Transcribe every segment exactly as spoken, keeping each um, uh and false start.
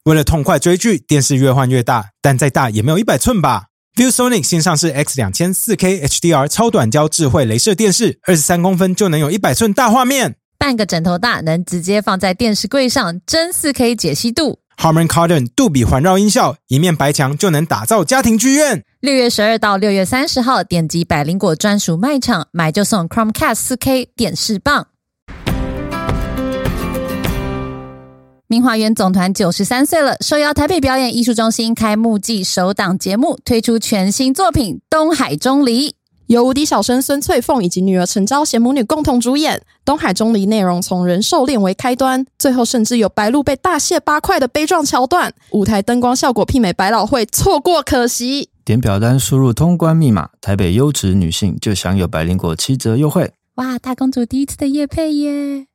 为了痛快追剧，电视越换越大，但再大也没有一百寸吧。ViewSonic 新上市 X 两千四 K H D R 超短焦智慧雷射电视，二十三公分就能有一百寸大画面， 半个枕头大，能直接放在电视柜上，真 四 K 解析度。 Harman Kardon 杜比环绕音效，一面白墙就能打造家庭剧院。 六月十二到六月三十号，点击百灵果专属卖场，买就送 Chromecast 四 K 电视棒。明华园总团九十三岁了，受邀台北表演艺术中心开幕季首档节目，推出全新作品《东海钟离》， 由无敌小生孙翠凤以及女儿陈昭贤母女共同主演。东海钟离内容从人兽恋为开端，最后甚至有白鹿被大卸八块的悲壮桥段，舞台灯光效果媲美百老汇，错过可惜。 点表单输入通关密码，台北优质女性就享有百灵果七折优惠。 哇，大公主第一次的业配耶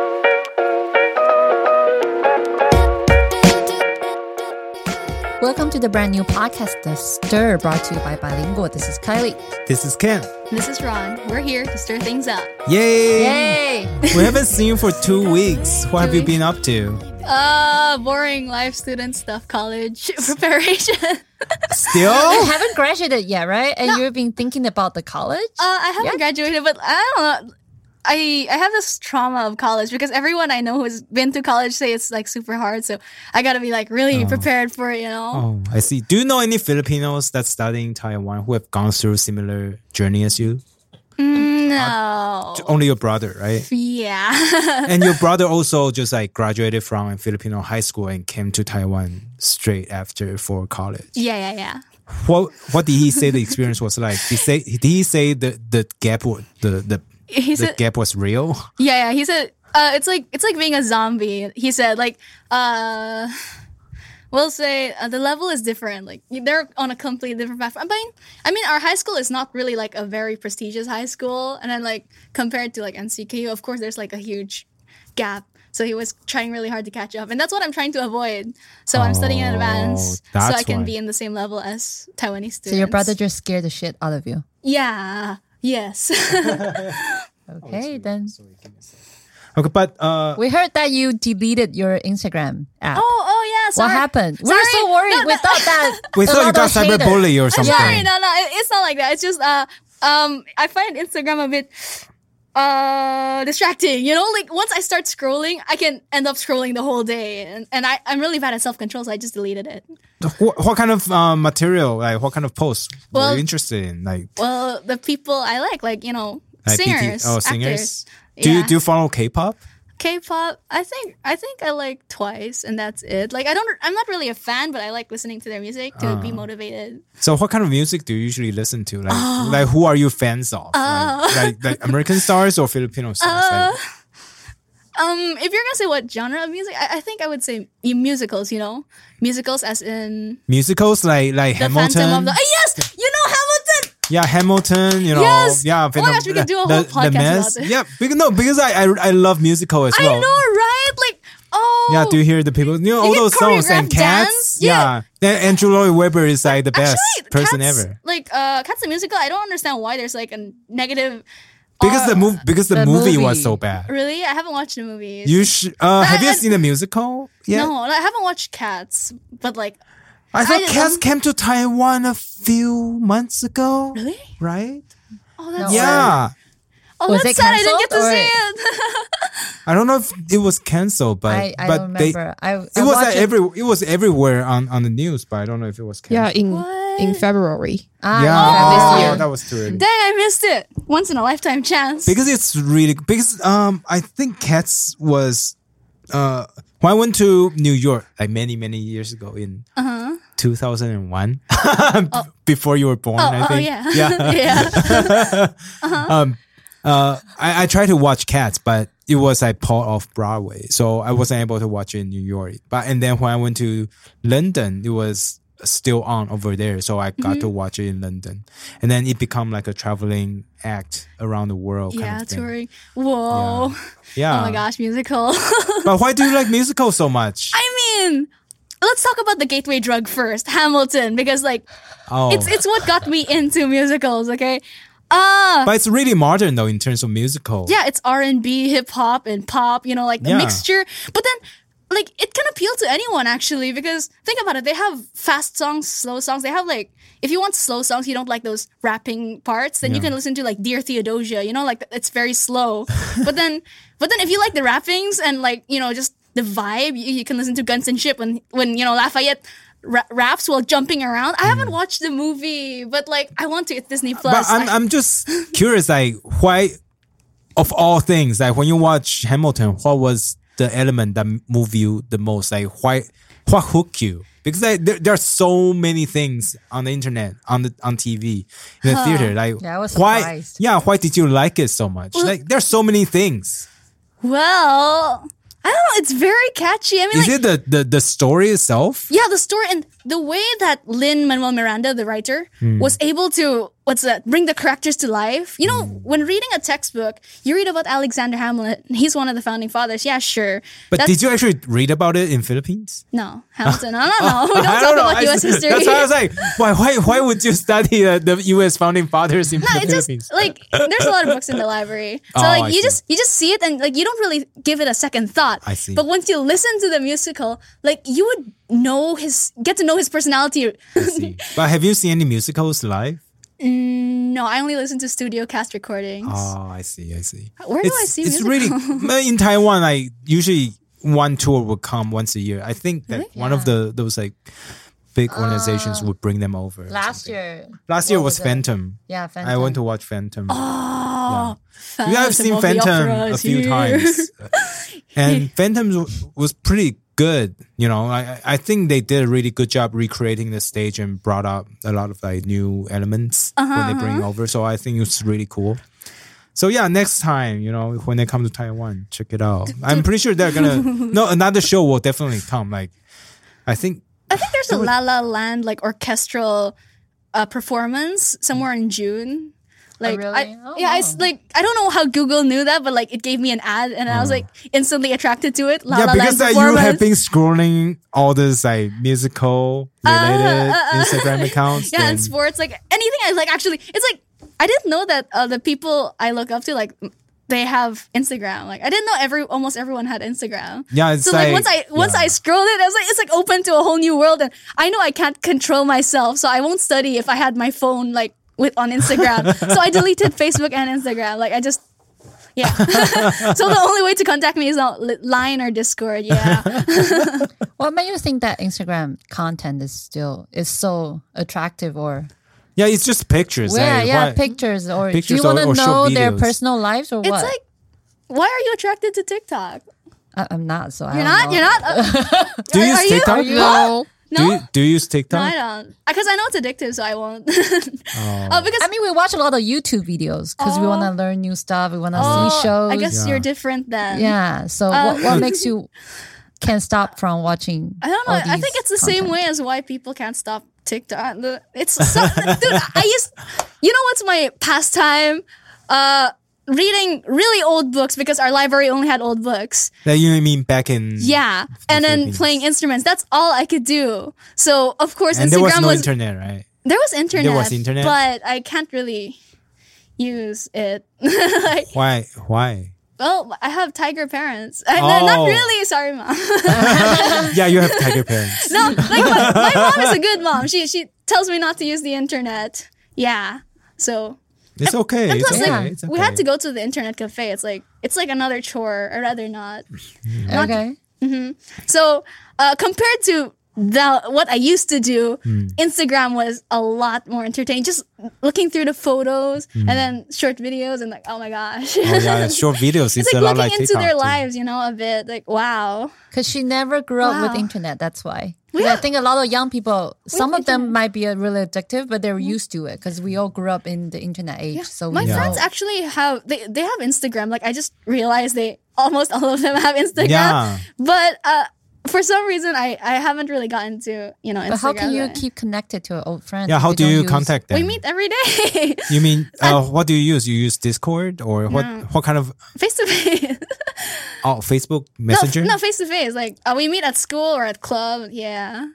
！Welcome to the brand new podcast, The Stir, brought to you by Bilingual. This is Kylie. This is Ken. This is Ron. We're here to stir things up. Yay! Yay! We haven't seen you for two weeks. What have you been up to? Uh, boring life student stuff, college preparation. Still? You haven't graduated yet, right? And No. you've been thinking about the college? Uh, I haven't Yeah. graduated, but I don't know. I I have this trauma of college because everyone I know who's been to college say it's like super hard. So I gotta be like really Oh. prepared for it, you know? Oh, I see. Do you know any Filipinos that study in Taiwan who have gone through similar journey as you? Mm, no. Only your brother, right? Yeah. And your brother also just like graduated from a Filipino high school and came to Taiwan straight after for college. yeah, yeah, yeah. What What did he say the experience was like? Did he say Did he say the the gap was- the the He the said, gap was real? yeah, yeah. He said, uh, it's like it's like being a zombie. He said, like, uh, we'll say uh, the level is different. Like they're on a completely different path. I mean, I mean, our high school is not really like a very prestigious high school, and then like compared to like N C K U, of course, there's like a huge gap. So he was trying really hard to catch up, and that's what I'm trying to avoid. So I'm studying in advance, so that's I can why. be in the same level as Taiwanese students. So your brother just scared the shit out of you. Yeah. Yes. Okay, then. Okay, but uh, We heard that you deleted your Instagram app. Oh, oh yeah. Sorry. What happened? We Sorry. were so worried. No, we no. thought that we a thought you lot got of haters- cyberbully or something. Sorry, no, no, it- it's not like that. It's just uh, um, I find Instagram a bit uh distracting. You know, like once I start scrolling, I can end up scrolling the whole day, and and I I'm really bad at self control, so I just deleted it. What, what kind of um, material, like what kind of posts were Well- you interested in? Like, Well, the people I like, like you know, like B T singers, oh, actors. singers. Do you Yeah. do you follow K-pop? K-pop, I think I think I like Twice, and that's it. Like I don't, I'm not really a fan, but I like listening to their music to be motivated. So what kind of music do you usually listen to? Like, like who are you fans of? like, like, like American stars or Filipino stars? Uh, like, Um, if you're gonna say what genre of music, I, I think I would say mu- musicals. You know, musicals as in musicals like like the Hamilton. Phantom of the. Uh, yes, you know Hamilton. Yeah, Hamilton. You know, Yes! yeah. Oh my gosh, we could do a whole podcast about this. Yeah, because no, because I, I I love musical as I well. know, right? Like, oh, Yeah, do you hear the people? You know all You those can songs and choreograph Cats. dance? Yeah. Yeah. Then Andrew Lloyd Webber is like the best Actually, person Cats, ever. Like, uh, Cats the musical. I don't understand why there's like a negative. Because uh, the move because the, the movie, movie. was so bad. Really, I haven't watched the movies. You should. Uh, have you I- seen the musical? Yeah. No, I haven't watched Cats, but like, I thought I- Cats um, came to Taiwan a few months ago. really? Right? Oh, that's No. Yeah. Oh, Was that's it sad. I didn't get to cancelled, see or- it. I don't know if it was canceled, but I, I but don't they, remember. I, I it was watched like every it was everywhere on, on the news, but I don't know if it was Yeah, canceled. in What? in February. Ah, yeah, yeah, oh, this year. that was too early. Dang, I missed it. Once in a lifetime chance. Because it's really because um I think Cats was uh when I went to New York like many many years ago in uh-huh. two thousand one before you were born. Oh, I oh, think. yeah. yeah. yeah. um, uh, I, I tried to watch Cats, but it was like part of Broadway, so I wasn't able to watch it in New York. But and then when I went to London, it was still on over there, so I got Mm-hmm. to watch it in London, and then it became like a traveling act around the world. Kind Yeah, of thing. touring. Whoa. Yeah. Oh my gosh, musical. But why do you like musicals so much? I mean, let's talk about the gateway drug first, Hamilton, because like oh, it's it's what got me into musicals. Okay. Uh but it's really modern though in terms of musical. yeah, it's R and B, hip hop, and pop. You know, like the Yeah. mixture. But then like it can appeal to anyone actually, because think about it, they have fast songs, slow songs. They have like, if you want slow songs, you don't like those rapping parts, then you Yeah. can listen to like Dear Theodosia, you know, like it's very slow. but then but then if you like the rappings and like, you know, just the vibe, you, you can listen to Guns and Ship when when you know Lafayette ra- raps while jumping around. I haven't watched the movie, but like I want to. It's Disney Plus. But I'm I- I'm just curious, like why, of all things, like when you watch Hamilton, what was the element that moved you the most? Like why, what hooked you? Because like, there, there are so many things on the internet, on the on T V, in the theater. Like Yeah, I was why? surprised. Yeah, why did you like it so much? Like there's so many things. well, I don't know. It's very catchy. I mean, Is like, it the, the the story itself? yeah, the story and the way that Lin-Manuel Miranda, the writer, Hmm. was able to, what's that, bring the characters to life. You know, Hmm. when reading a textbook, you read about Alexander Hamilton. He's one of the founding fathers. Yeah, sure. But That's- did you actually read about it in Philippines? No, Hamilton. No, no, no. We don't I talk know. about I- U S history. That's why I was like, why why why would you study uh, the U S founding fathers in No, the it's just Philippines? like there's a lot of books in the library, so Oh, like I you see. just you just see it and like you don't really give it a second thought. I see. But once you listen to the musical, like you would know his get to know his personality. I see. But have you seen any musicals live? No, I only listen to studio cast recordings. Oh, I see. I see. Where do it's, I see It's musical? really in Taiwan. Like usually one tour would come once a year. I think that one of the those like big organizations would bring them over. or Last something. year. Last year what was was it? Phantom. Yeah, Phantom. I went to watch Phantom. Oh, Yeah. You have seen of the Phantom Opera a is few here. times, and Phantom w- was pretty good. You know, I I think they did a really good job recreating the stage and brought up a lot of like new elements when they bring over. So I think it's really cool. So yeah, next time, you know, when they come to Taiwan, check it out. I'm pretty sure they're gonna no another show will definitely come. Like I think I think there's a La La Land like orchestral uh, performance somewhere in June. Like, really? I, Oh, yeah, it's wow. like I don't know how Google knew that, but like it gave me an ad, and I was like instantly attracted to it. La yeah, La because Land uh, you have performance. been scrolling all this like musical related Instagram accounts. Yeah, then- and sports, like anything I like. Actually, it's like I didn't know that uh, the people I look up to, like they have Instagram. Like I didn't know every almost everyone had Instagram. Yeah, it's so like, like- once I once yeah. I scrolled it, I was like, it's like open to a whole new world, and I know I can't control myself, so I won't study if I had my phone like with on Instagram. So I deleted Facebook and Instagram. Like I just. Yeah. So the only way to contact me is on Li- Line or Discord. Yeah. What made you think that Instagram content is still is so attractive, or yeah, it's just pictures. yeah, like, yeah, why- pictures, or Pictures do you want or- or to short know their videos. personal lives or It's what? like, why are you attracted to TikTok? I, I'm not, so I You're don't not. know. You're not. Uh, Do you are, use are TikTok? You? No. No. Do you, do you use No, TikTok? I don't. Because I know it's addictive, so I won't. oh. because I mean, we watch a lot of YouTube videos because we Oh. want to learn new stuff. We want to oh, see shows. I guess Yeah. you're different then. Yeah. So what, what makes you can't stop from watching? I don't know. all I think these it's the same content? way as why people can't stop TikTok. The- It's so, dude. I used. You know what's my pastime? Uh, reading really old books because our library only had old books. That you mean back in Yeah, and then Philippines. playing instruments. That's all I could do. So of course, and Instagram there was no was internet, right? there was internet. was internet? but I can't really use it. like, Why? Why? well, I have tiger parents. I, no, Oh. not really. Sorry, mom. Yeah, you have tiger parents. no, like my, my mom is a good mom. She she tells me not to use the internet. Yeah, so It's okay. and It's plus, okay. like It's we okay. had to go to the internet cafe. It's like it's like another chore. I'd rather not. Okay. So uh, compared to the what I used to do, Hmm. Instagram was a lot more entertaining. Just looking through the photos and then short videos and like, oh my gosh. Hmm. Oh yeah, short videos. It's, It's like a lot looking like into TikTok their too. lives, you know, a bit like wow. Because she never grew up with Wow. internet. That's why. 'Cause Yeah. I think a lot of young people, some of them internet. might be uh, really addictive, but they're used to it because we all grew up in the internet age. So My we know. friends actually have they, they have Instagram. Like I just realized they almost all of them have Instagram. Yeah. But uh, for some reason I, I haven't really gotten to, you know, Instagram. But how can you but keep connected to old friends? Yeah. if How you do don't you use- contact them? we meet every day. You mean uh, what do you use? You use Discord or what? What kind of Face to face. oh Facebook No, Messenger? no, face to face. Like uh, we meet at school or at club. Yeah.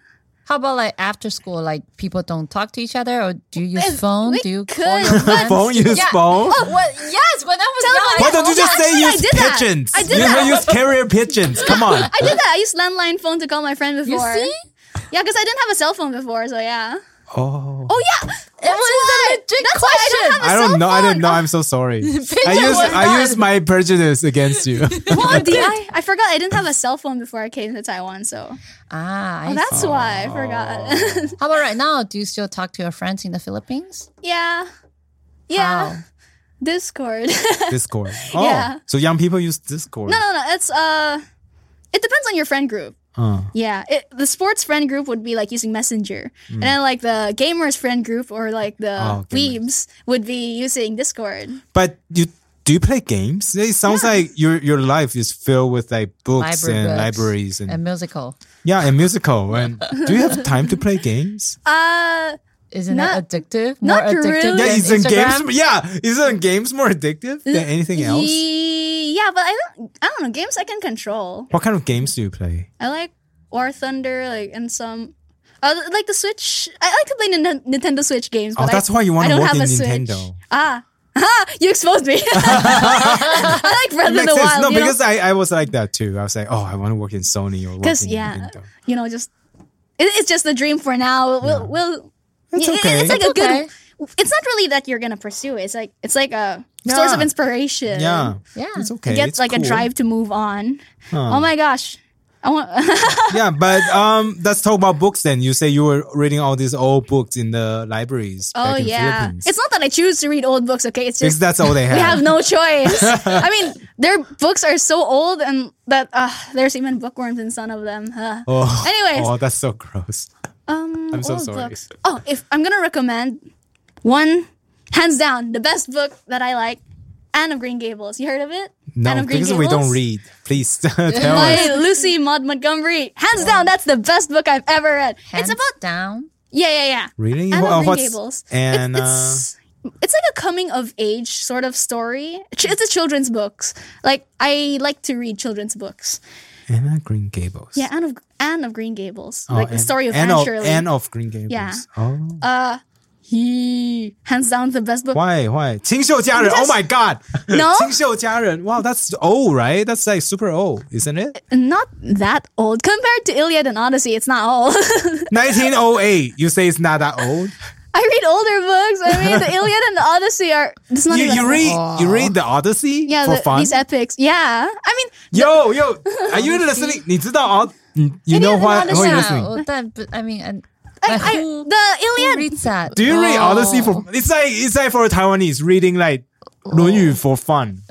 How about like after school? Like people don't talk to each other, or do you use If phone? we Do you could, call your but- Phone, use Yeah. phone. Oh, well, yes. When I was Tell young, me- Why don't you just Yeah, say actually, I use did that. pigeons? I did you that. use carrier pigeons. Come on. I did that. I used landline phone to call my friend you before. see, Yeah, because I didn't have a cell phone before, so yeah. Oh. Oh yeah, it was a legit That's why I don't question. have a I don't cell know. I phone. don't know. I'm so sorry. I Pigeon use was I not- use my prejudice against you. Well, did I? I forgot I didn't have a cell phone before I came to Taiwan, so Ah, I oh, that's why I Oh. forgot. How about right now? Do you still talk to your friends in the Philippines? yeah, yeah. How? Discord. Discord. Oh, Yeah. so young people use Discord. no, no, no. It's uh, it depends on your friend group. Uh, Yeah, it, the sports friend group would be like using Messenger, and then like the gamers friend group or like the Oh, gamers. weebs would be using Discord. but you do you play games? It sounds Yeah. like your your life is filled with like books Library and books libraries and, and musical. yeah, and musical. And do you have time to play games? Uh, Isn't Not- it addictive? More not addictive really. Yeah, than isn't Instagram? games? Yeah, isn't games more addictive than anything else? ye- yeah, but I don't. I don't know. Games I can control. What kind of games do you play? I like War Thunder, like and some. Uh, like the Switch. I like to play Nin- Nintendo Switch games. Oh, But that's I, why you want I to don't work have in a Switch. Nintendo. Ah, ah, you exposed me. I like Breath of Makes the sense. Wild. No, you know? because I, I was like that too. I was like, oh, I want to work in Sony or work Because in yeah, Nintendo. you know, just it, it's just a dream for now. We'll, we'll It's it- okay. It's like It's a good. okay. It's not really that you're gonna pursue it. It's like it's like a source of Yeah. inspiration. Yeah, Yeah. it's okay. Get It's like a cool. drive to move on. Huh. Oh my gosh, I want. Yeah, but um, let's talk about books then. You say you were reading all these old books in the libraries oh back in yeah, Philippines. it's not that I choose to read old books. Okay, it's because just that's all they have. we have no choice. I mean, their books are so old, and that uh, there's even bookworms in some of them. Uh. Oh, Anyways. oh, that's so gross. Um, I'm so old sorry. books. Oh, if I'm gonna recommend one, hands down, the best book that I like, Anne of Green Gables. You heard of it? No, Anne of Green because we don't Gables? read. Please tell By us. Lucy Maud Montgomery. Hands down, that's the best book I've ever read. Hands it's about down. yeah, yeah, yeah. Really? Anne Wha- of Green what's- Gables. And It- uh, it's it's like a coming of age sort of story. Ch- It's a children's books. Like I like to read children's books. Anna Green Gables. Yeah, Anne of Anne of Green Gables. Oh, like the Anne- story of Anne Anne of, Shirley. Anne of Green Gables. Yeah. Oh. Uh, he hands down the best book. Why? Why? 清秀佳人. Oh my God. No? 清秀佳人. Wow, that's old, right? That's like super old, isn't it? Not that old compared to Iliad and Odyssey. It's not old. nineteen oh eight. You say it's not that old? I read older books. I mean, the Iliad and the Odyssey are. It's not You, even you old. read you read the Odyssey Yeah, for the, fun? these epics. Yeah, I mean, Yo, yo, are you listening? 你知道 Od- You know Iliad and what? Who are you Odyssey. listening? well, that, but, I mean, and I, like, I, who, the who Iliad. reads that? Do you read Oh. Odyssey for? It's like it's like for a Taiwanese reading like 论语 for fun,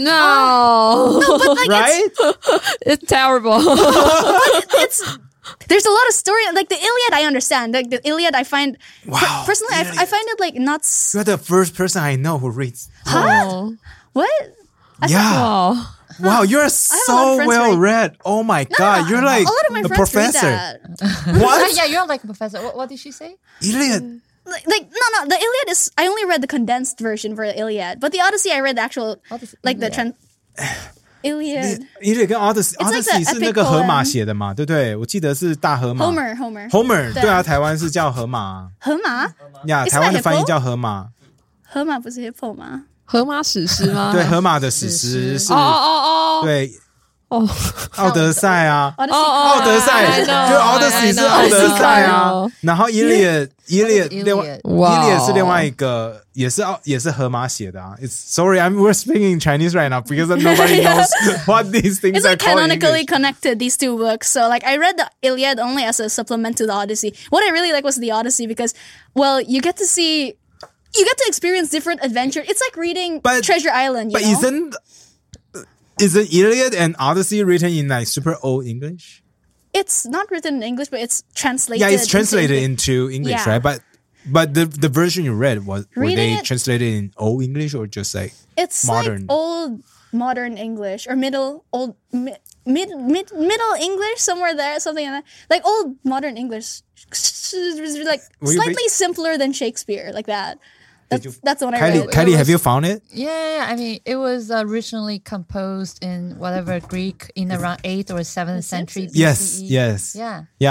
No, But like, right? it's terrible. it's, it's there's a lot of story. Like the Iliad, I understand. Like the Iliad, I find Wow, personally, I, I Iliad. find it like not. s- You're the first person I know who reads. Oh. What? Yeah. Oh. Wow, you're lot of so friends well read- read. Oh my God, you're like a lot of my a friends professor. read that. What? yeah, you're like a professor. What, what did she say? Iliad. Like, like no, no. The Iliad is. I only read the condensed version for the Iliad, but the Odyssey, I read the actual, Odyssey, like the Iliad. trans. Iliad. Iliad 跟 Odyssey It's like the Odyssey 是那个 epic 河马 poem. 写的嘛，对不对？我记得是大河马。 Homer, Homer. Homer 对对啊，台湾是叫河马河马， 呀， Isn't 台湾的 that 翻译 hippo? 叫河马。 河马不是 hippo 吗？ 河马史诗吗？ 对，河马的史诗史诗是哦，哦哦对哦奥德赛啊。 Odyssey 哦奥德赛 I 就 know, 奥德赛 I 是 know, 奥德赛 I 啊 know.， 然后伊列伊列 Iliad 另外哇伊列是另外一个，也是奥也是河马写的啊。It's sorry, I'm we're speaking Chinese right now because nobody knows what these things It's are like called in canonically English. connected, these two books. So like I read the Iliad only as a supplement to the Odyssey. What I really like was the Odyssey because, well, you get to see, you get to experience different adventures. It's like reading But- Treasure Island. You But know? isn't isn't Iliad and Odyssey written in like super old English? It's not written in English, but it's translated. Yeah, it's into translated English. into English, Yeah. right? But but the the version you read was were Reading they it- translated in old English or just like It's modern? like old modern English or middle old mi- mid mid middle English somewhere there, something like that. Like old modern English, like Were you slightly simpler than Shakespeare, like that. That's you- that's what I Kylie, read. Kylie, was- have you found it? Yeah, I mean, it was originally composed in whatever Greek in around eighth or seventh century B C E. Yes, yes. Yeah. Yeah.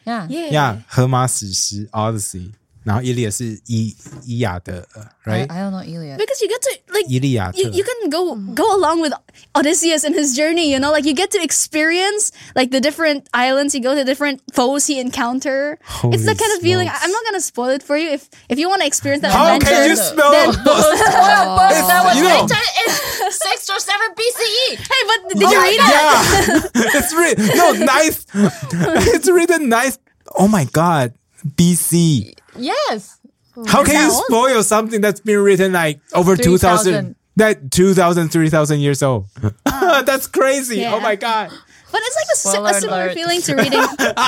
Yeah. Yeah. Yeah， 荷马史诗 Odyssey， 然后伊利亚是伊伊亚德 ，right？ I, I don't know Iliad. Because you get to like 伊利亚特 you, you can go go along with Odysseus and his journey, you know, like you get to experience like the different islands he goes, the different foes he encounter. Holy it's the kind of feeling. smokes. I'm not gonna spoil it for you. If if you want to experience that How adventure, can you spell then- Spoiled book that was you know- written in six or seven B C E. Hey, but did you read it? Yeah, it's written no ninth. It's written ninth. Oh my god, B C. Yes. How can you that old? spoil something that's been written like over two thousand, that two thousand, three thousand years old? That's crazy. Yeah. Oh my god. But it's like a, si- Spoiler a similar alert. feeling to reading.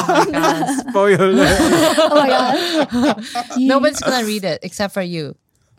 Spoiler. Oh my god. Nobody's gonna read it except for you.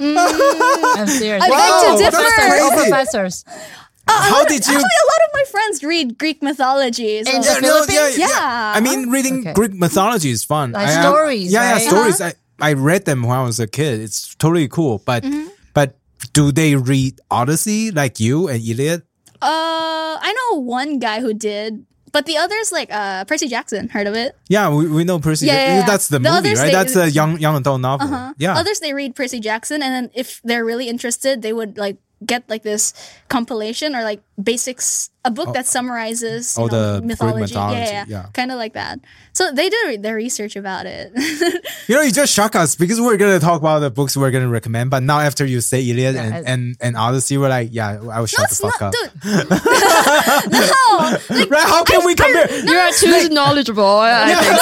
I'm serious. I beg Wow, to that's differ. All crazy. professors. How did you? Actually, a lot of my friends read Greek mythology. So. In Yeah, the no, yeah, Philippines? yeah. Yeah. I mean, reading Okay. Greek mythology is fun. Like I, I- stories, Yeah, right? yeah, stories. I, I read them when I was a kid. It's totally cool. But but do they read Odyssey like you and Iliad? Uh, I know one guy who did, but the others like uh Percy Jackson. Heard of it? Yeah, we, we know Percy. Yeah, Jackson. yeah, yeah. That's the, The movie, others, right? they- That's a young young adult novel. Uh-huh. Yeah. Others they read Percy Jackson, and then if they're really interested, they would like get like this compilation or like basics, a book that summarizes you Oh, know, the Greek mythology. mythology, Yeah, yeah, yeah. kind of like that. So they do their research about it. You know, you just shock us because we're going to talk about the books we're going to recommend. But now after you say Iliad Yeah, and, I- and, and Odyssey, we're like, yeah, I was No, shut the it's fuck not, up. dude. No, like, Right? How can we compare? You are too knowledgeable. I Yeah, think.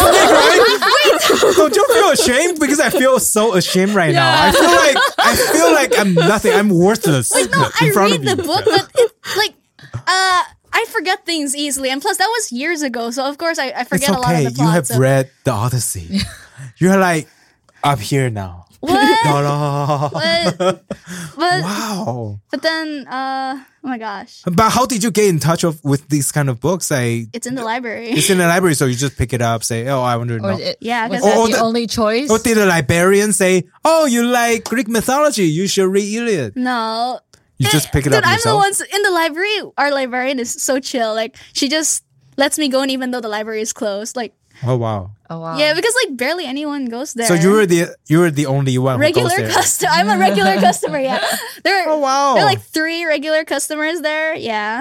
it's right? Don't you feel ashamed? Because I feel so ashamed right now. I feel like I feel like I'm nothing. I'm worthless in I front read of you. the book, but it, like, uh, I forget things easily, and plus that was years ago. So of course I, I It's forget a lot okay. of the plot. You have so. read the Odyssey. You're like up here now. What? No, no. But, but, Wow. but then, uh, oh my gosh, But how did you get in touch of, with these kind of books? Like, it's in the library. it's in the library, so you just pick it up, say, "Oh, I want to Or know." it, Yeah, was 'cause- that Or the, the- only choice? Or did the librarian say, "Oh, you like Greek mythology? You should read Iliad"? No. You just pick it Dude, up I'm yourself. the ones in the library. Our librarian is so chill. Like, she just lets me go in even though the library is closed. Like, Oh wow! Oh wow. yeah, because like barely anyone goes there. So you were the you were the only one who regular goes there. customer. I'm a regular customer. Yeah, there. Oh, wow. There are like three regular customers there. Yeah,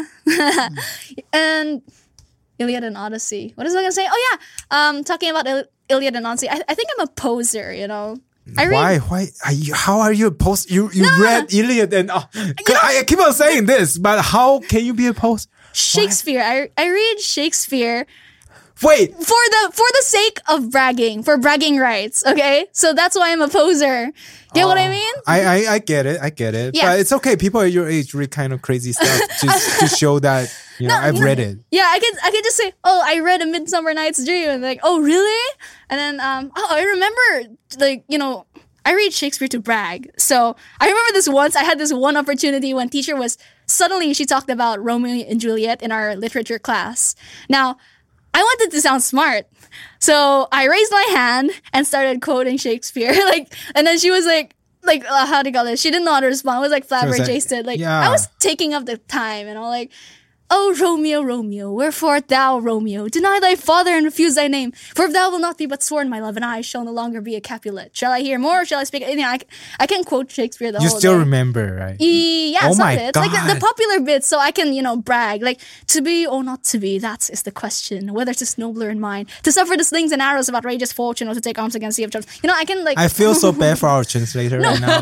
and Iliad and Odyssey. What is I gonna say? Oh yeah, um, talking about Il- Iliad and Odyssey. I, I think I'm a poser. You know, I read. Why? Why? Are you, how are you a post? You you read Iliad and uh, I, I keep on saying this, but how can you be a post? Shakespeare. I I read Shakespeare Wait, for the for the sake of bragging, for bragging rights. Okay, so that's why I'm a poser. Get what I mean? I, I I get it, I get it. Yeah. But it's okay. People at your age read kind of crazy stuff just to show that you know I've read it. Yeah, I could I could just say, oh, I read A Midsummer Night's Dream, and like, oh, really? And then, um, oh, I remember, like, you know, I read Shakespeare to brag. So I remember this once. I had this one opportunity when teacher was suddenly she talked about Romeo and Juliet in our literature class. Now, I wanted to sound smart, so I raised my hand and started quoting Shakespeare. Like, and then she was like. Like, uh, how do you call it? She didn't know how to respond. I was like was like, flabbergasted. Like, yeah. I was taking up the time, and I'm like, "Oh, Romeo, Romeo, wherefore art thou, Romeo? Deny thy father and refuse thy name. For if thou wilt not be but sworn, my love, and I shall no longer be a Capulet. Shall I hear more, or shall I speak?" You know, I, I can quote Shakespeare the You whole still day. remember, right? E- yeah, Oh some my of it. It's like the, the God. popular bits, so I can, you know, brag. Like, to be or not to be, that is the question. Whether 'tis nobler in mind, to suffer the slings and arrows of outrageous fortune, or to take arms against the of troubles. You know, I can, like... I feel so bad for our translator right now.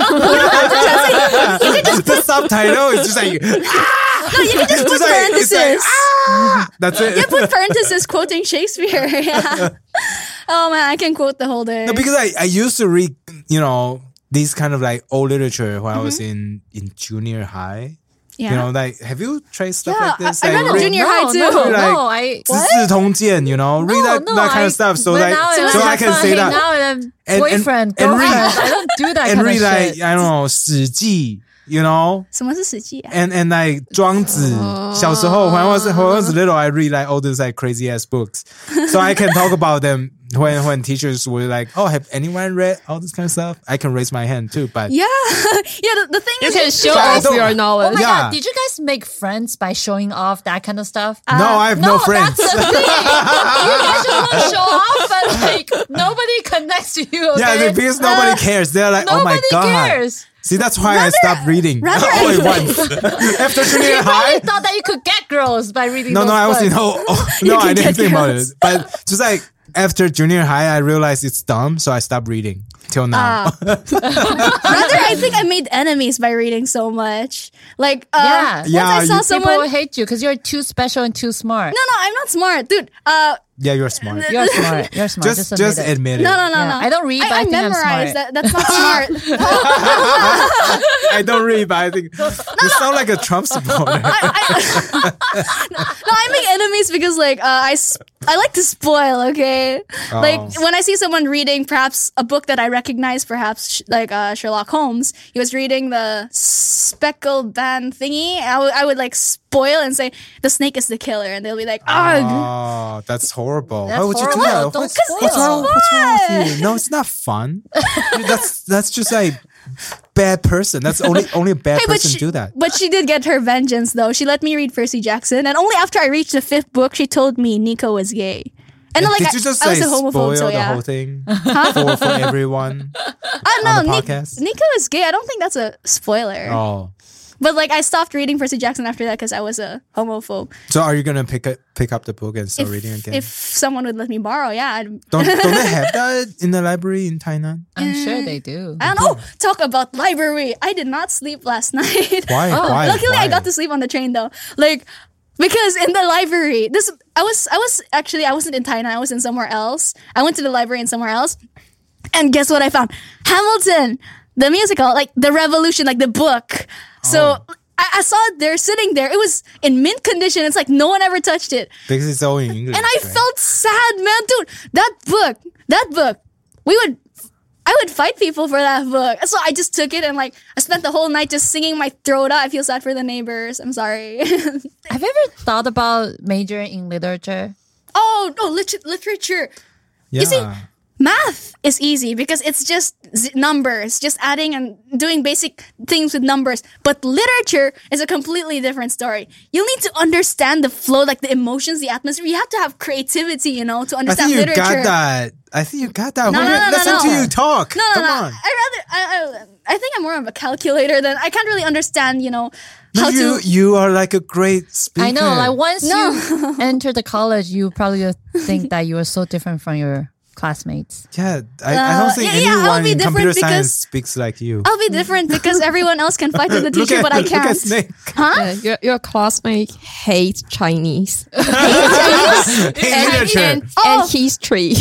you can just the subtitle is just like No, you can just put It's like- parentheses. it's like, that's it. You put parentheses quoting Shakespeare. Yeah. Oh man, I can quote the whole day. No, because I, I used to read, you know, these kind of like old literature when I was Mm-hmm. in, in junior high. yeah. You know, like, have you tried stuff Yeah, like this? I- I Like, read it read- junior no, high too. No, Like- no, I. 资治通鉴, you know, read that, no, that kind I- of stuff. So but like, now so it's I like can fun, say hey, that. now and then And- and- boyfriend, and read- girlfriend. I don't do that And kind read of like, shit. I don't know, 史记, you know, 什么是史记啊？ and and like 庄子.小时候, when I was when I was little, I read like all those like crazy ass books, so I can talk about them, when when teachers were like, "Oh, have anyone read all this kind of stuff?" I can raise my hand too, but Yeah, yeah. The, the thing You is, can show I off don't- your Oh knowledge. my Yeah. god! Did you guys make friends by showing off that kind of stuff? no, I have no, friends. That's the thing. You guys just want to show off, but like nobody connects to you. Okay? Yeah, because nobody cares. They're like, "Oh my Nobody god." cares. See, that's why I stopped reading rather only I- once after junior You high. probably thought that you could get girls by reading. No, those no, I was books. in oh, oh, no, I can didn't get think about it. girls. But just like after junior high, I realized it's dumb, so I stopped reading till now. rather I think I made enemies by reading so much. Like, uh, Yeah. once Yeah, I saw you- someone. People will hate you because you're too special and too smart. No, no, I'm not smart, dude. Uh, Yeah, you're smart. You're smart. You're smart. Just, Just, just admit it. admit it. no, no, no, Yeah, no. I don't read, but I think I'm memorize. smart. That, that's not smart. I don't read, but I think you sound like a Trump supporter. No, I make enemies because like uh, I, s- I like to spoil. Okay, like Oh. when I see someone reading perhaps a book that I recognize, perhaps sh- like uh, Sherlock Holmes, he was reading the speckled band thingy. I would I would like spoil and say the snake is the killer, and they'll be like, "Ugh." Oh, that's horrible. That's Why would you do horrible. that? Don't What's, spoil. what's wrong? What's wrong with you? No, it's not fun. that's that's just like bad person. That's only only a bad Hey, but person she, do that. but she did get her vengeance though. She let me read Percy Jackson, and only after I reached the fifth book, she told me Nico was gay. And then, like, Did I, you just I was say a homophobe, spoil so the yeah. whole thing for, for everyone I on know the Nick, podcast? Nico is gay. I don't think that's a spoiler. Oh, But like, I stopped reading Percy Jackson after that because I was a homophobe. so are you gonna pick up pick up the book and start If, reading again? if someone would let me borrow, yeah. I'd, don't don't they have that in the library in Tainan? I'm sure they do. I don't know. Talk about library. I did not sleep last night. Why? Oh, Why? Luckily, Why? I got to sleep on the train though. Like, because in the library, this I was I was actually I wasn't in Tainan. I was in somewhere else. I went to the library in somewhere else, and guess what I found? Hamilton, the musical, like the Revolution, like the book. So. Oh. I, I saw it there, sitting there. It was in mint condition. It's like no one ever touched it. because it's all in English. And I right? felt sad, man, dude. That book, that book, we would, I would fight people for that book. So I just took it and like, I spent the whole night just singing my throat out. I feel sad for the neighbors. I'm sorry. Have you ever thought about majoring in literature? oh, no, lit- literature. yeah. You see, math is easy because it's just z- numbers, just adding and doing basic things with numbers. But literature is a completely different story. You need to understand the flow, like the emotions, the atmosphere. You have to have creativity, you know, to I understand think you literature. got that. I think you got that. No, When no, you no, no, listen no. to you talk. No, no, Come no. on. I rather, I, I, I think I'm more of a calculator than I can't really understand, you know, No, how you to. you are like a great speaker. I know. Like once No. you enter the college, you probably will think that you are so different from your classmates. yeah, I, I Uh, don't think yeah, yeah, I'll anyone be in different computer because- science speaks like you. I'll be different because everyone else can fight with the Look teacher, at- but I look at can't. Snake. Uh, your, your classmate hates Chinese Hey, and, literature. and, Oh. and history.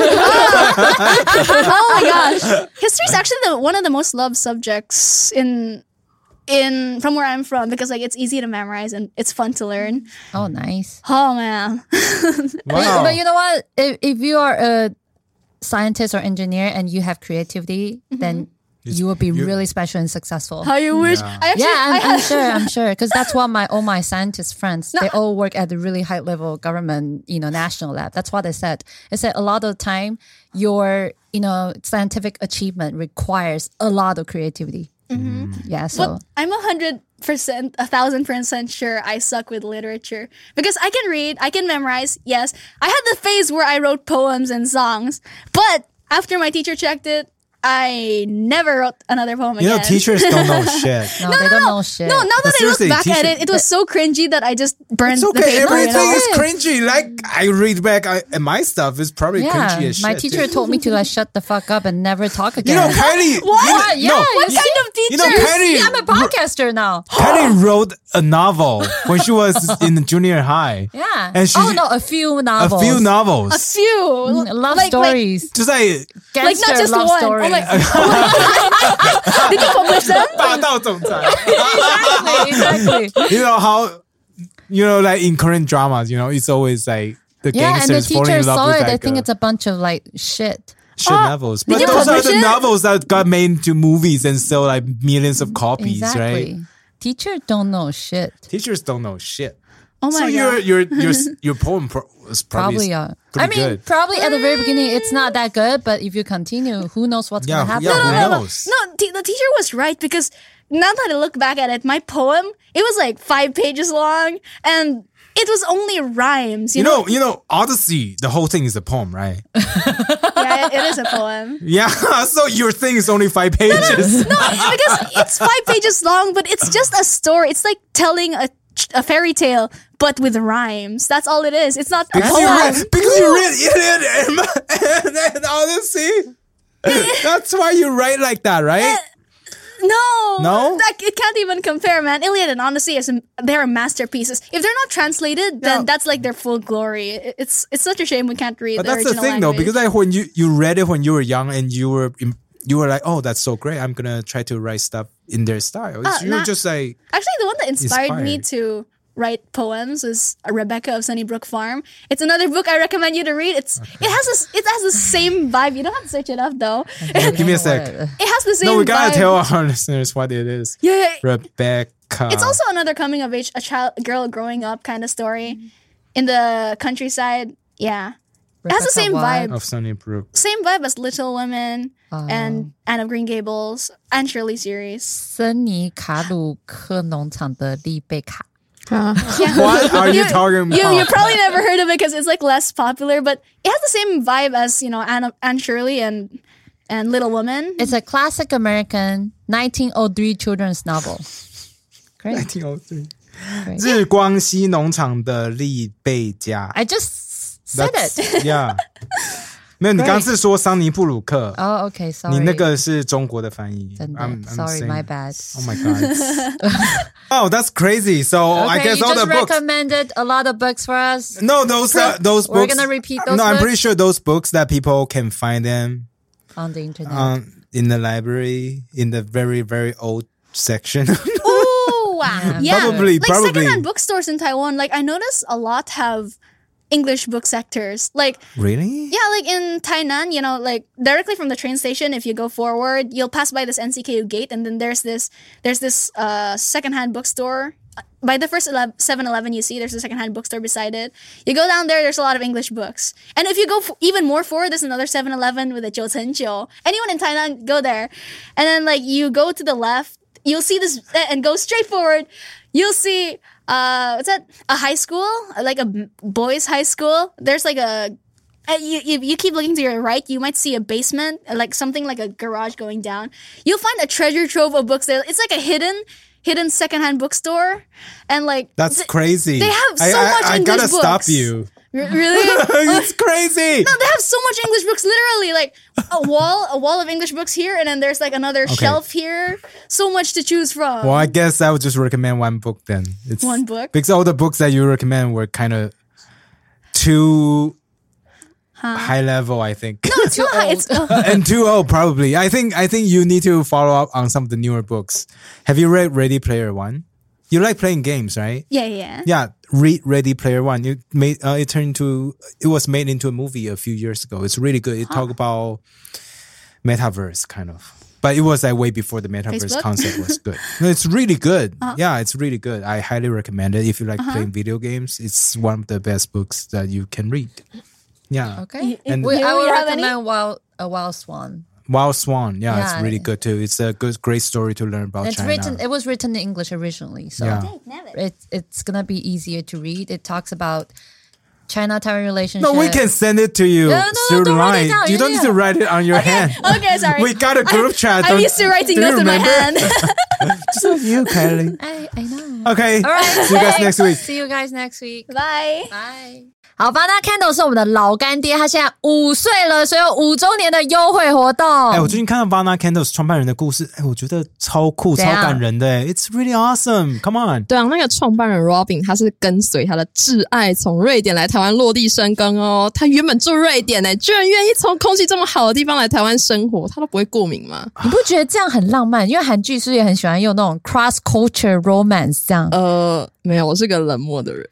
Oh my gosh, history is actually the, one of the most loved subjects in in from where I'm from because like it's easy to memorize and it's fun to learn. Oh, nice. Oh man, But, Wow. but you know what? If, if you are a scientist or engineer and you have creativity, then you will be you- really special and successful. how you wish. Yeah. I actually, Yeah, I'm, I I'm had, sure. I'm sure because that's what my all my scientist friends they all work at the really high level government, you know, national lab. That's what they said. They said a lot of the time your you know scientific achievement requires a lot of creativity. Yeah, so But I'm a hundred percent, a thousand percent sure I suck with literature because I can read, I can memorize. Yes, I had the phase where I wrote poems and songs, but after my teacher checked it, I never wrote another poem You know, again. teachers don't know shit. no, they don't know shit. No, now that But I look seriously, back at teacher- it, it was so cringy that I just burned It's the okay. paper. you Everything know? is cringy. Like I read back, I, and my stuff is probably yeah, cringy as shit. my teacher too. told me to like shut the fuck up and never talk You again. know, Patty. What? You Yeah, know, no, you What see? kind of teacher? You know, Patty. See, I'm a podcaster now. Patty wrote a novel when she was in junior high. Yeah. And she- oh no, a few A novels. few novels. a few Mm, love like, stories. Just like like, like not Gangster just love one. stories. Oh my, did you publish them? 霸道总裁. exactly, exactly. You know how, you know, like in Korean dramas, you know, it's always like the Yeah, and the gangsters falling teacher in love saw with it. like They think uh, it's a bunch of like shit. shit novels. But you those are publish the it? novels that got made into movies and sell like millions of copies, Exactly. right? Teacher don't know shit. Teachers don't know shit. Oh my so god. your your your your poem pro- was probably, Probably, yeah. pretty I mean, good. probably at the very beginning, it's not that good, but if you continue, who knows what's Yeah, going to happen? yeah, who right? knows? No, t- the teacher was right because now that I look back at it, my poem, it was like five pages long and it was only rhymes. You, You know, you know, Odyssey, the whole thing is a poem, right? Yeah, it is a poem. Yeah, so your thing is only five pages. No, because it's five pages long, but it's just a story. It's like telling a, a fairy tale, but with rhymes. That's all it is. It's not a Because you poem. read, because you read Iliad and, and, and Odyssey. That's why you write like that, right? No, No? that, it can't even compare, man. Iliad and Odyssey is they're masterpieces. If they're not translated, then Yeah. that's like their full glory. It- It's it's such a shame we can't read But the that's the original thing, though, language. because like when you, you read it when you were young and you were im- you were like, oh, that's so great. I'm gonna try to write stuff in their style. It's, Ah, you're nah. just like, Actually, the one that inspired me Inspired. to write poems is Rebecca of Sunnybrook Farm. It's another book I recommend you to read. It's it has this it has the same vibe. You don't have to search it up though. It give me a sec. has the same. No, we gotta vibe. tell our listeners what it is. Yeah, yeah. Rebecca. It's also another coming of age, a child, girl growing up kind of story in the countryside. Yeah, it has the same Rebecca vibe. of Sunnybrook. Same vibe as Little Women and Anne of Green Gables and Shirley series. 森尼卡鲁克农场的丽贝卡。 啊， What are you talking about? You you probably never heard of it because it's like less popular, but it has the same vibe as you know Anne Anne Shirley and and Little Women. It's a classic American nineteen oh three children's novel. Great. nineteen oh three ，Great. 日光西农场的丽贝家。 I just said That's- it. Yeah. 没有，你刚刚是说桑尼布鲁克， Oh, okay. Sorry. 你那个是中国的翻译。 真的 I'm- I'm Sorry, saying- my bad. Oh my god. Oh, that's crazy. So I Okay, guess you all just the books. recommended a lot of books for us. No, those uh, those We're books. gonna repeat those No, I'm pretty books? sure those books that people can find them On the internet. um, in the library in the very very old section. Ooh, wow. Yeah, Probably, like probably. secondhand bookstores in Taiwan. Like I notice a lot have English book sectors. Like Really? yeah, like in Tainan, you know, like directly from the train station, if you go forward, you'll pass by this N C K U gate, and then there's this there's this uh secondhand bookstore. By the first seven eleven you see, there's a secondhand bookstore beside it. You go down there, there's a lot of English books. And if you go f- even more forward, there's another seven eleven with a Jiu Chen Jiu. Anyone in Tainan, go there. And then like you go to the left, you'll see this, and go straight forward, you'll see, uh, what's that? A high school? Like a b- boys' high school. There's like a, uh, you, you, you keep looking to your right, you might see a basement, like something like a garage going down. You'll find a treasure trove of books there. It's like a hidden, hidden secondhand bookstore. And like, That's th- crazy. They have so I, I, much I English gotta books. stop you. R- really? It's crazy. No, they have so much English books. Literally, like a wall, a wall of English books here, and then there's like another shelf here. So much to choose from. Well, I guess I would just recommend one book then. It's One book? because all the books that you recommend were kind of too high level, I think. It's not high. It's, uh, And too old, probably. I think I think you need to follow up on some of the newer books. Have you read Ready Player One? You like playing games, right? yeah, yeah. Yeah, read Ready Player One. It made uh, it turned into it was made into a movie a few years ago. It's really good. It talked about metaverse kind of. But it was like way before the metaverse Facebook? concept was good. No, it's really good. Yeah, it's really good. I highly recommend it if you like playing video games. It's one of the best books that you can read. Yeah. Okay. And- We- You- I will you have any? recommend Wild, a Wild Swan. Wild Swan. Yeah, Yeah. it's really good too. It's a good, great story to learn about It's China. written. It was written in English originally, so Yeah. it's it's gonna be easier to read. It talks about China-Taiwan relationship. No, we can send it to you No, no, no, through don't write line. it down. You don't Yeah, need to write it on your hand. Okay, sorry. We got a group chat. I'm Don't- used to writing do you notes in my remember? hand. Just like you, Kylie. I I know. Okay. All right. See you guys next week. See you guys next week. Bye. Bye. 好吧，那 Candle 是我们的老干爹，他现在五岁了，所以有五周年的优惠活动。 哎，我最近看到 Vana Candles 创办人的故事，哎，我觉得超酷、超怎样感人的。哎 It's really awesome. Come on. 对啊，那个创办人 Robin 他是跟随他的挚爱从瑞典来台湾落地生根哦。他原本住瑞典诶，居然愿意从空气这么好的地方来台湾生活，他都不会过敏吗？ 你不觉得这样很浪漫？因为韩剧是不是也很喜欢用那种 cross culture romance 这样？ 呃，没有，我是个冷漠的人，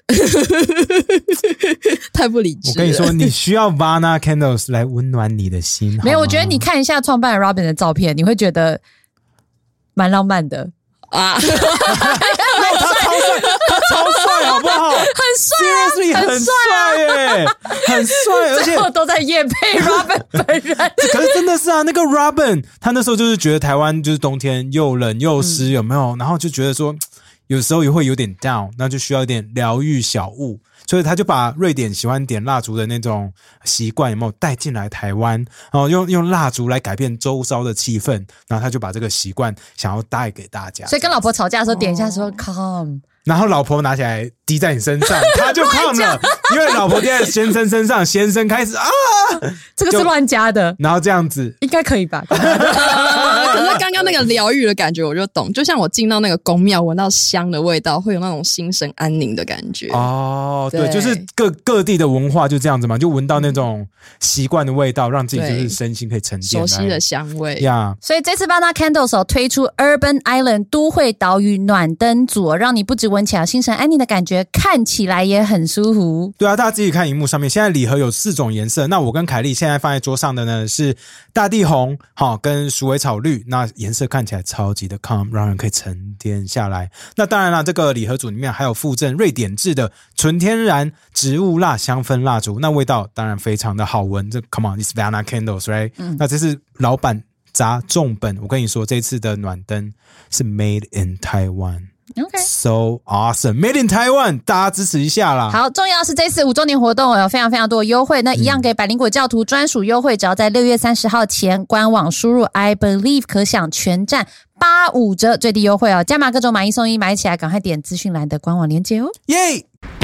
太不理智了。 我跟你说，你需要 Vana Candles 来温暖你的心。 没有， 好吗我觉得你看一下创办人 Robin 的照片，你会觉得蛮浪漫的。 啊， 他超帅，他超帅，好不好？很帅、 啊，很帅耶，很帅，而且最后都在业配 Robin 本人。 可是真的是啊，那个 Robin 他那时候就是觉得台湾就是冬天又冷又湿，有没有？然后就觉得说有时候也会有点 down， 那就需要一点疗愈小物。所以他就把瑞典喜欢点蜡烛的那种习惯有没有带进来台湾，然后用用蜡烛来改变周遭的气氛，然后他就把这个习惯想要带给大家。 所以跟老婆吵架的时候点一下说 calm， 然后老婆拿起来滴在你身上，他就 calm 了，因为老婆滴在先生身上，先生开始啊， 这个是乱加的， 然后这样子应该可以吧？ 可是刚刚那个疗愈的感觉我就懂，就像我进到那个宫庙闻到香的味道，会有那种心神安宁的感觉。 哦，对， 对就是各各地的文化就这样子嘛，就闻到那种习惯的味道，让自己就是身心可以沉淀熟悉的香味呀。 所以这次Vana Candles推出 Urban Island 都会岛屿暖灯组，让你不只闻起来心神安宁的感觉，看起来也很舒服。 对啊，大家自己看荧幕上面，现在礼盒有四种颜色，那我跟凯莉现在放在桌上的呢是大地红，好跟鼠尾草绿，那颜色看起来超级的 calm， 让人可以沉淀下来。那当然啦，这个礼盒组里面还有附赠瑞典制的纯天然植物蜡香氛蜡烛，那味道当然非常的好闻。这 come on， it's Vana Candles right？、嗯、那这是老板砸重本，我跟你说，这次的暖灯是 Made in Taiwan。OK， so awesome, Made in Taiwan， 大家支持一下啦。 好，重要是这次五周年活动有非常非常多的优惠，那一样给百灵果教徒专属优惠，只要在六月三十号前官网输入 I believe 可享全站八五折最低优惠哦，加码各种买一送一，买起来赶快点资讯栏的官网链接哦。 耶！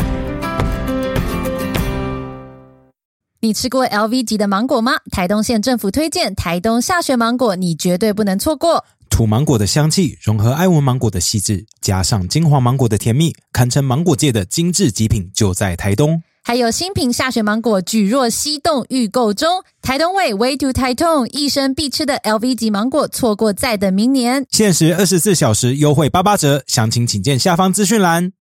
你吃过 L V 级的芒果吗？台东县政府推荐台东下雪芒果，你绝对不能错过。 土芒果的香气融合爱文芒果的细致，加上金黄芒果的甜蜜，堪称芒果界的精致极品，就在台东。 还有新品下雪芒果举若西冻预购中，台东味 Way to 台东，一生必吃的 L V 级芒果，错过再等明年。 限时二十四小时优惠八八折，详情请见下方资讯栏。